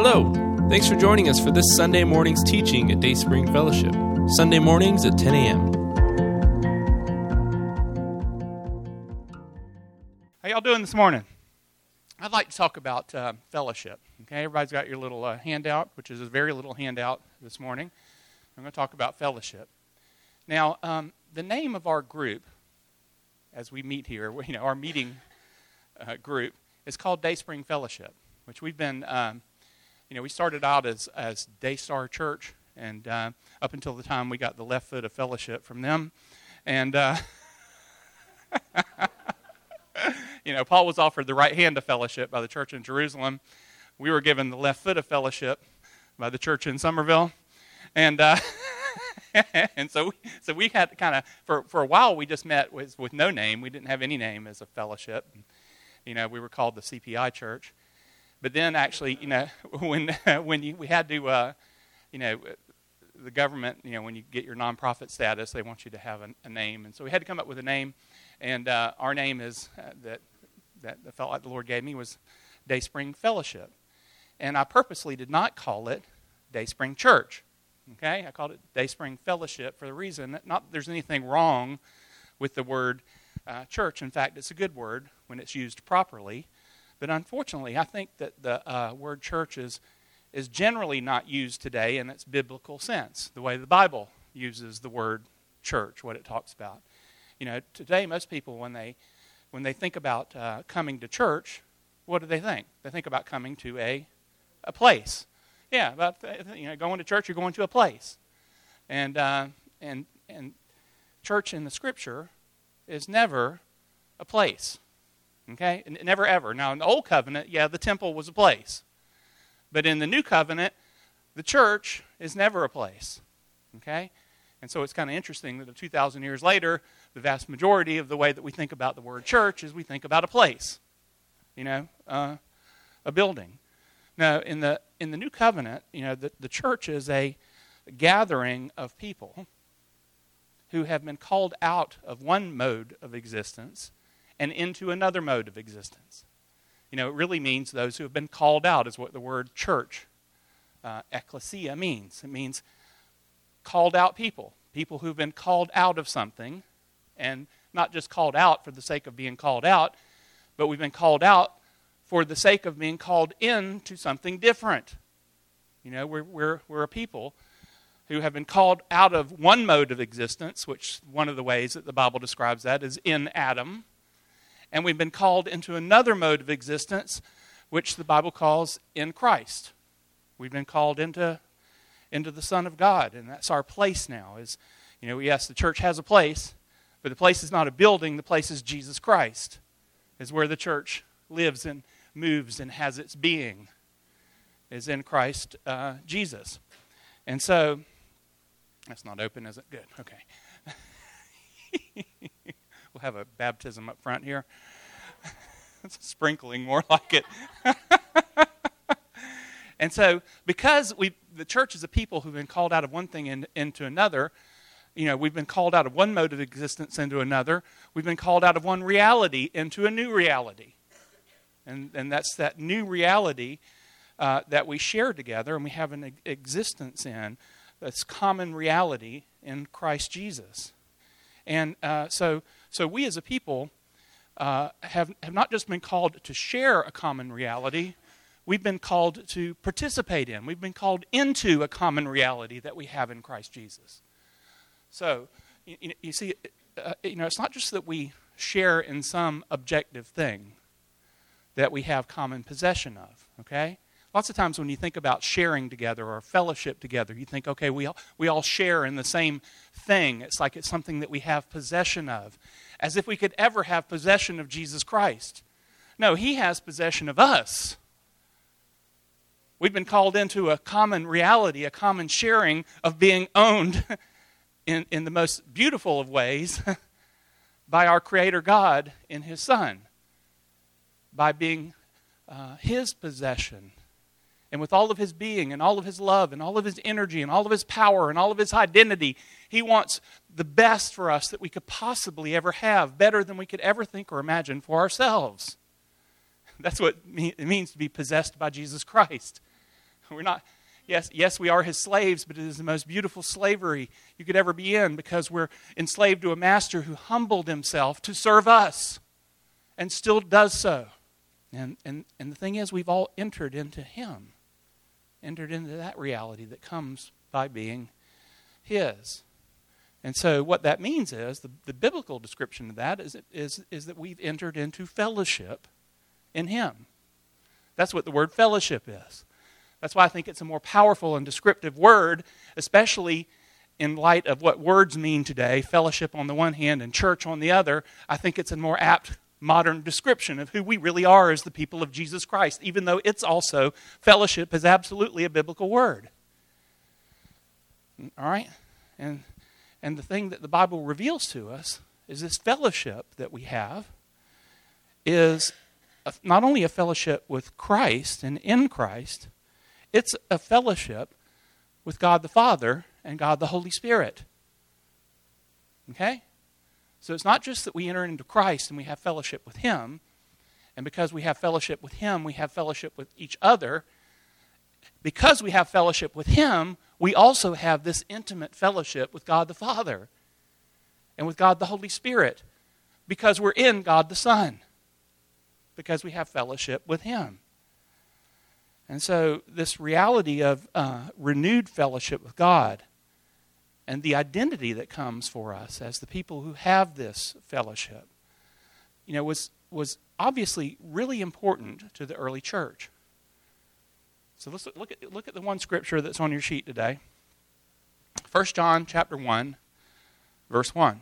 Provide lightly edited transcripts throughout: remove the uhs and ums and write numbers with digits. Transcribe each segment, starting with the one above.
Hello. Thanks for joining us for this Sunday morning's teaching at Dayspring Fellowship. Sunday mornings at 10 a.m. How y'all doing this morning? I'd like to talk about fellowship. Okay, everybody's got your little handout, which is a very little handout this morning. I'm going to talk about fellowship. Now, the name of our group, as we meet here, our meeting group, is called Dayspring Fellowship, which we've been, we started out as Daystar Church, and up until the time we got the left foot of fellowship from them, and Paul was offered the right hand of fellowship by the church in Jerusalem. We were given the left foot of fellowship by the church in Somerville, and and so we had to kind of for a while we just met with no name. We didn't have any name as a fellowship. We were called the CPI Church. But then actually, when we had to, the government, when you get your nonprofit status, they want you to have a name. And so we had to come up with a name. And our name is, that I felt like the Lord gave me, was Dayspring Fellowship. And I purposely did not call it Dayspring Church. Okay? I called it Dayspring Fellowship for the reason that not that there's anything wrong with the word church. In fact, it's a good word when it's used properly. But unfortunately, I think that the word church is generally not used today in its biblical sense, the way the Bible uses the word church, what it talks about. Today most people, when they think about coming to church, what do they think? They think about coming to a place. Yeah, about going to church, you're going to a place. And church in the Scripture is never a place. Okay? Never ever. Now, in the Old Covenant, the temple was a place. But in the New Covenant, the church is never a place. Okay? And so it's kind of interesting that 2,000 years later, the vast majority of the way that we think about the word church is we think about a place. A building. Now, in the New Covenant, the church is a gathering of people who have been called out of one mode of existence and into another mode of existence. It really means those who have been called out is what the word church, ecclesia, means. It means called out people who've been called out of something, and not just called out for the sake of being called out, but we've been called out for the sake of being called into something different. We're a people who have been called out of one mode of existence, which one of the ways that the Bible describes that is in Adam. And we've been called into another mode of existence, which the Bible calls in Christ. We've been called into the Son of God, and that's our place now. Yes, the church has a place, but the place is not a building. The place is Jesus Christ, is where the church lives and moves and has its being, is in Christ Jesus. And so, that's not open, is it? Good, okay. We'll have a baptism up front here. It's sprinkling more like it. And so, because the church is a people who've been called out of one thing into another, we've been called out of one mode of existence into another. We've been called out of one reality into a new reality. And that's that new reality that we share together and we have an existence in. That's common reality in Christ Jesus. And so we as a people have not just been called to share a common reality, we've been called to participate in. We've been called into a common reality that we have in Christ Jesus. So, you see, it's not just that we share in some objective thing that we have common possession of, okay? Lots of times when you think about sharing together or fellowship together, you think, okay, we all share in the same thing. It's like it's something that we have possession of, as if we could ever have possession of Jesus Christ. No, He has possession of us. We've been called into a common reality, a common sharing of being owned in the most beautiful of ways by our Creator God in His Son, by being His possession. And with all of His being and all of His love and all of His energy and all of His power and all of His identity, He wants the best for us that we could possibly ever have, better than we could ever think or imagine for ourselves. That's what it means to be possessed by Jesus Christ. We're not. Yes, we are his slaves, but it is the most beautiful slavery you could ever be in, because we're enslaved to a master who humbled himself to serve us and still does so. And the thing is, we've all entered into him, entered into that reality that comes by being his. And so what that means is, the biblical description of that is that we've entered into fellowship in him. That's what the word fellowship is. That's why I think it's a more powerful and descriptive word, especially in light of what words mean today, fellowship on the one hand and church on the other. I think it's a more apt modern description of who we really are as the people of Jesus Christ, even though it's also, fellowship is absolutely a biblical word. All right? And the thing that the Bible reveals to us is this fellowship that we have is not only a fellowship with Christ and in Christ, it's a fellowship with God the Father and God the Holy Spirit. Okay? So it's not just that we enter into Christ and we have fellowship with him, and because we have fellowship with him, we have fellowship with each other. Because we have fellowship with him, we also have this intimate fellowship with God the Father and with God the Holy Spirit, because we're in God the Son, because we have fellowship with him. And so this reality of renewed fellowship with God and the identity that comes for us as the people who have this fellowship, was obviously really important to the early church. So let's look at the one scripture that's on your sheet today. 1 John chapter 1, verse 1.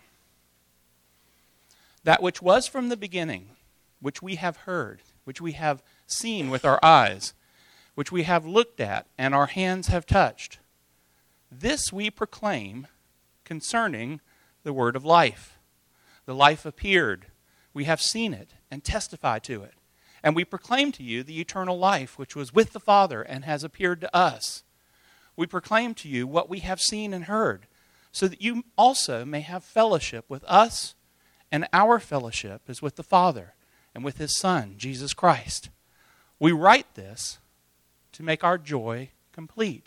That which was from the beginning, which we have heard, which we have seen with our eyes, which we have looked at and our hands have touched, this we proclaim concerning the word of life. The life appeared. We have seen it and testify to it. And we proclaim to you the eternal life which was with the Father and has appeared to us. We proclaim to you what we have seen and heard, so that you also may have fellowship with us, and our fellowship is with the Father and with his Son, Jesus Christ. We write this to make our joy complete.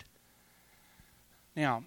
Now,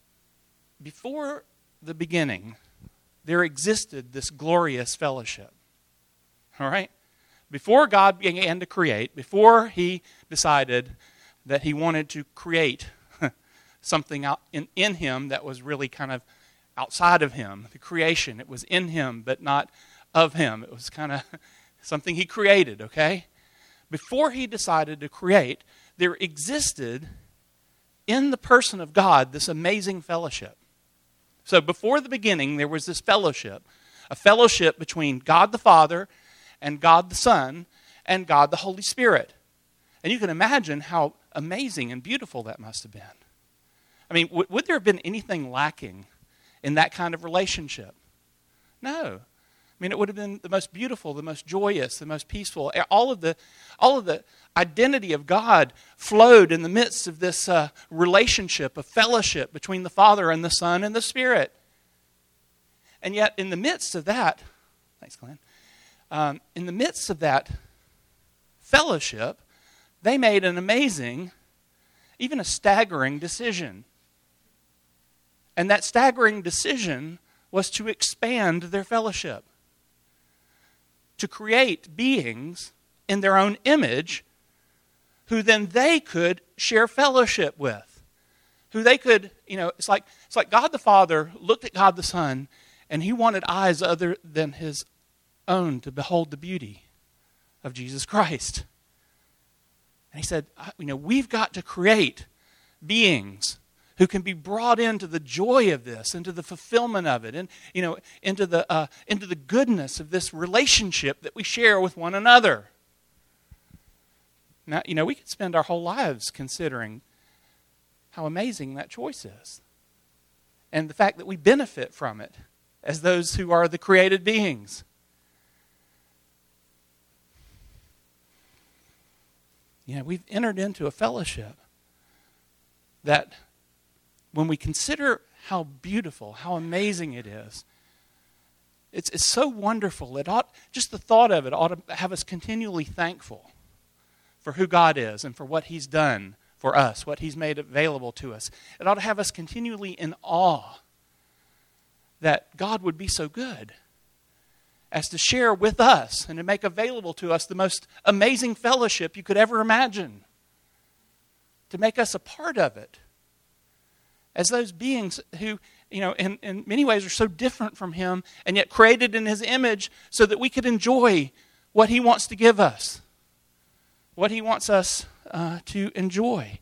before the beginning, there existed this glorious fellowship. All right? Before God began to create, before he decided that he wanted to create something out in him that was really kind of outside of him, the creation, it was in him but not of him. It was kind of something he created, okay? Before he decided to create, there existed in the person of God this amazing fellowship. So before the beginning, there was this fellowship, a fellowship between God the Father and God the Son and God the Holy Spirit. And you can imagine how amazing and beautiful that must have been. I mean, would there have been anything lacking in that kind of relationship? No. I mean, it would have been the most beautiful, the most joyous, the most peaceful. All of the identity of God flowed in the midst of this relationship, of fellowship between the Father and the Son and the Spirit. And yet, in the midst of that, thanks, Glenn. In the midst of that fellowship, they made an amazing, even a staggering decision. And that staggering decision was to expand their fellowship, to create beings in their own image who then they could share fellowship with, who they could, it's like God the Father looked at God the Son and he wanted eyes other than his own to behold the beauty of Jesus Christ. And he said, we've got to create beings who can be brought into the joy of this, into the fulfillment of it, and into the goodness of this relationship that we share with one another. Now, we could spend our whole lives considering how amazing that choice is, and the fact that we benefit from it as those who are the created beings. We've entered into a fellowship that, when we consider how beautiful, how amazing it is, it's so wonderful. Just the thought of it ought to have us continually thankful for who God is and for what he's done for us, what He's made available to us. It ought to have us continually in awe that God would be so good as to share with us and to make available to us the most amazing fellowship you could ever imagine, to make us a part of it as those beings who, in many ways are so different from Him and yet created in His image so that we could enjoy what He wants to give us, what He wants us to enjoy.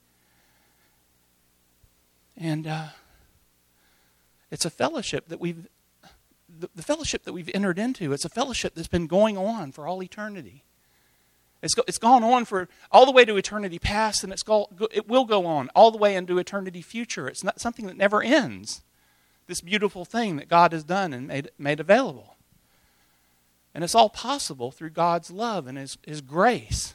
And it's a fellowship that the fellowship that we've entered into. It's a fellowship that's been going on for all eternity. It's gone on for all the way to eternity past, and it will go on all the way into eternity future. It's not something that never ends. This beautiful thing that God has done and made available. And it's all possible through God's love and His grace.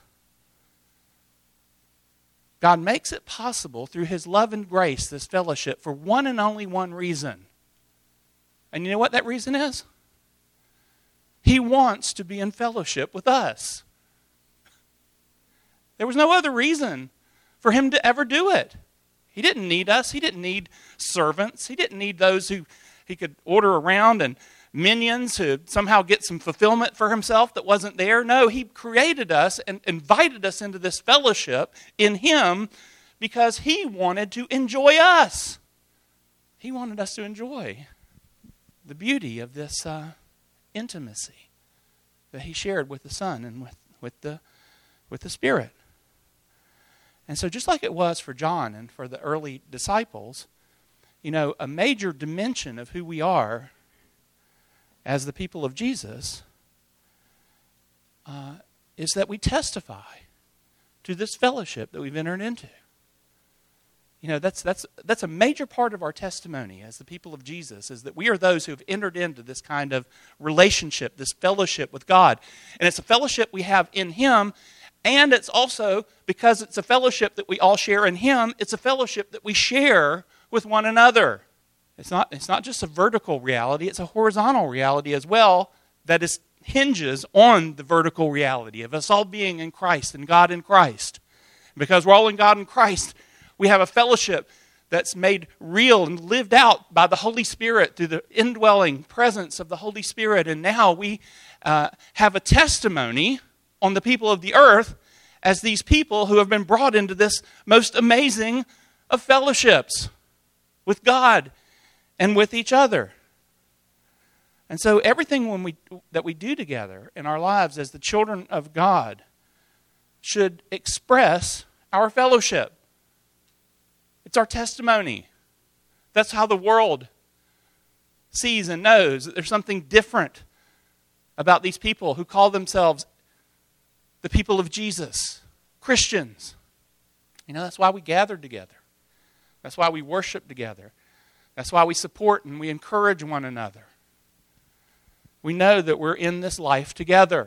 God makes it possible through His love and grace, this fellowship, for one and only one reason. And you know what that reason is? He wants to be in fellowship with us. There was no other reason for Him to ever do it. He didn't need us. He didn't need servants. He didn't need those who He could order around and minions to somehow get some fulfillment for Himself that wasn't there. No, He created us and invited us into this fellowship in Him because He wanted to enjoy us. He wanted us to enjoy the beauty of this intimacy that He shared with the Son and with the Spirit. And so just like it was for John and for the early disciples, a major dimension of who we are as the people of Jesus is that we testify to this fellowship that we've entered into. That's a major part of our testimony as the people of Jesus, is that we are those who have entered into this kind of relationship, this fellowship with God. And it's a fellowship we have in Him, and it's also, because it's a fellowship that we all share in Him, it's a fellowship that we share with one another. It's not just a vertical reality, it's a horizontal reality as well that hinges on the vertical reality of us all being in Christ and God in Christ. Because we're all in God in Christ, we have a fellowship that's made real and lived out by the Holy Spirit through the indwelling presence of the Holy Spirit. And now we have a testimony on the people of the earth as these people who have been brought into this most amazing of fellowships with God and with each other. And so everything that we do together in our lives as the children of God should express our fellowship. It's our testimony. That's how the world sees and knows that there's something different about these people who call themselves the people of Jesus, Christians. That's why we gather together. That's why we worship together. That's why we support and we encourage one another. We know that we're in this life together.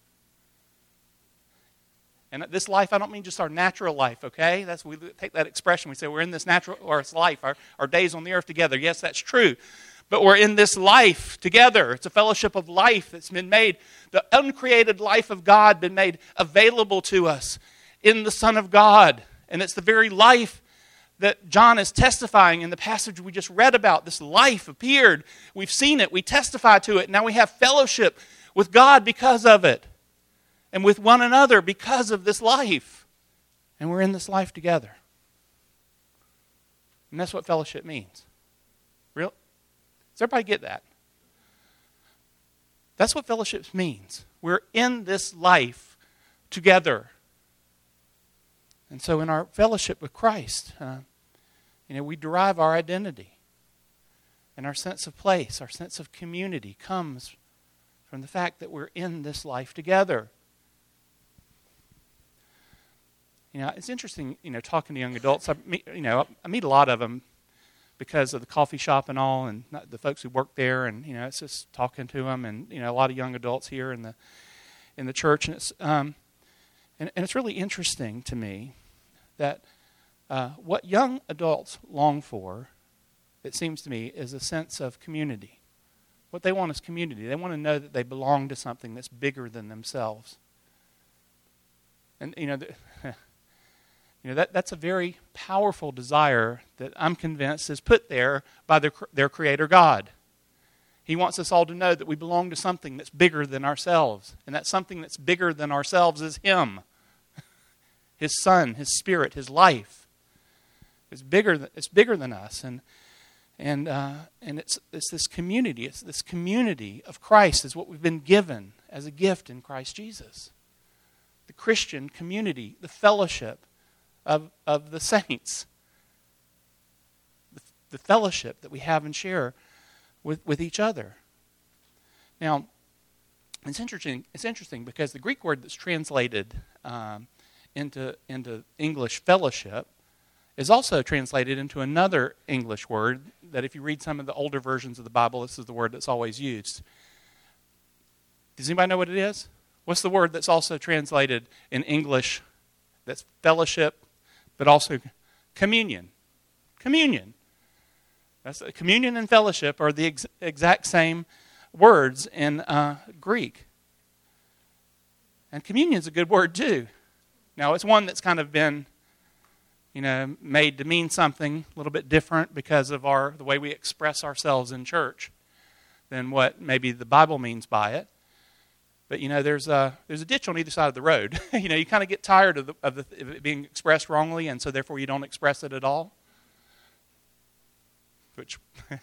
And this life, I don't mean just our natural life, okay? We take that expression, we say we're in this natural, or it's life, our days on the earth together. Yes, that's true. But we're in this life together. It's a fellowship of life that's been made, the uncreated life of God been made available to us in the Son of God. And it's the very life that John is testifying in the passage we just read about. This life appeared. We've seen it. We testify to it. Now we have fellowship with God because of it. And with one another because of this life. And we're in this life together. And that's what fellowship means. Real? Does everybody get that? That's what fellowship means. We're in this life together. And so in our fellowship with Christ, we derive our identity. And our sense of place, our sense of community comes from the fact that we're in this life together. It's interesting, talking to young adults. I meet a lot of them because of the coffee shop and all, and the folks who work there, and it's just talking to them, and a lot of young adults here in the church, and it's really interesting to me that what young adults long for, it seems to me, is a sense of community. What they want is community. They want to know that they belong to something that's bigger than themselves. And That's a very powerful desire that I'm convinced is put there by their Creator God. He wants us all to know that we belong to something that's bigger than ourselves. And that something that's bigger than ourselves is Him. His Son, His Spirit, His life. It's bigger than us. And it's this community. It's this community of Christ is what we've been given as a gift in Christ Jesus. The Christian community, the fellowship of the saints. The fellowship that we have and share with each other. Now, it's interesting because the Greek word that's translated into English fellowship is also translated into another English word that if you read some of the older versions of the Bible, this is the word that's always used. Does anybody know what it is? What's the word that's also translated in English that's fellowship, but also communion? Communion. Communion and fellowship are the exact same words in Greek. And communion is a good word too. Now, it's one that's kind of been, made to mean something a little bit different because of the way we express ourselves in church than what maybe the Bible means by it. But, there's a ditch on either side of the road. You kind of get tired of it being expressed wrongly, and so therefore you don't express it at all. Which,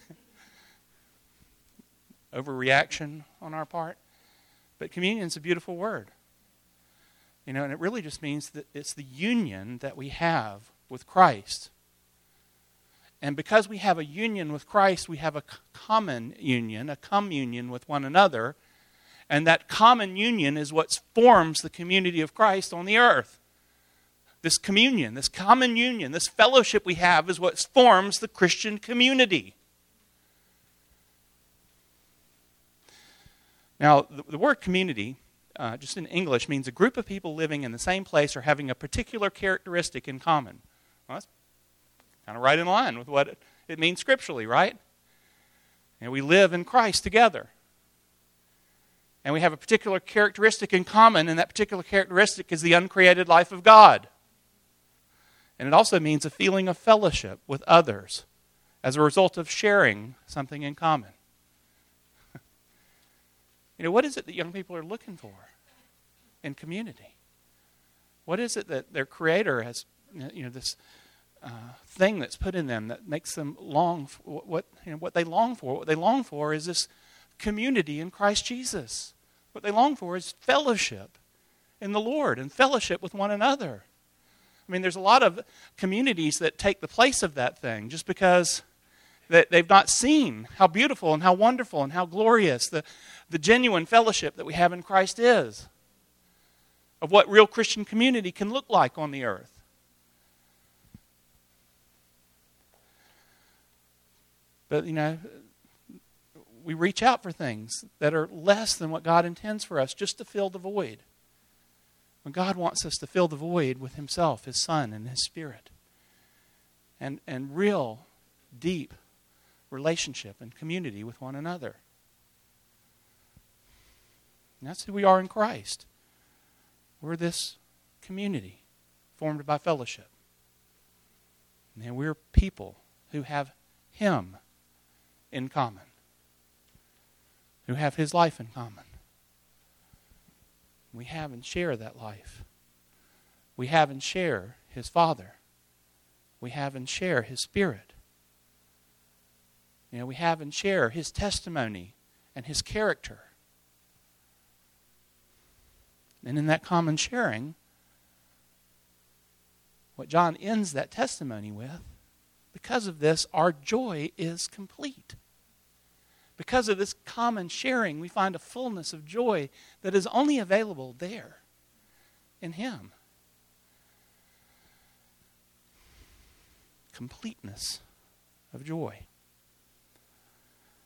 overreaction on our part. But communion is a beautiful word. And it really just means that it's the union that we have with Christ. And because we have a union with Christ, we have a common union, a communion with one another. And that common union is what forms the community of Christ on the earth. This communion, this common union, this fellowship we have is what forms the Christian community. Now, the word community, just in English, means a group of people living in the same place or having a particular characteristic in common. Well, that's kind of right in line with what it means scripturally, right? And we live in Christ together. And we have a particular characteristic in common, and that particular characteristic is the uncreated life of God. And it also means a feeling of fellowship with others as a result of sharing something in common. What is it that young people are looking for in community? What is it that their Creator has, this thing that's put in them that makes them long for what they long for? What they long for is this community in Christ Jesus. What they long for is fellowship in the Lord and fellowship with one another. There's a lot of communities that take the place of that thing just because they've not seen how beautiful and how wonderful and how glorious the genuine fellowship that we have in Christ is. Of what real Christian community can look like on the earth. But, we reach out for things that are less than what God intends for us just to fill the void. When God wants us to fill the void with Himself, His Son, and His Spirit. And real, deep relationship and community with one another. And that's who we are in Christ. We're this community formed by fellowship. And we're people who have Him in common. Who have His life in common. We have and share that life. We have and share His Father. We have and share His Spirit. We have and share His testimony and His character. And in that common sharing, what John ends that testimony with, because of this, our joy is complete. Because of this common sharing, we find a fullness of joy that is only available there in Him. Completeness of joy.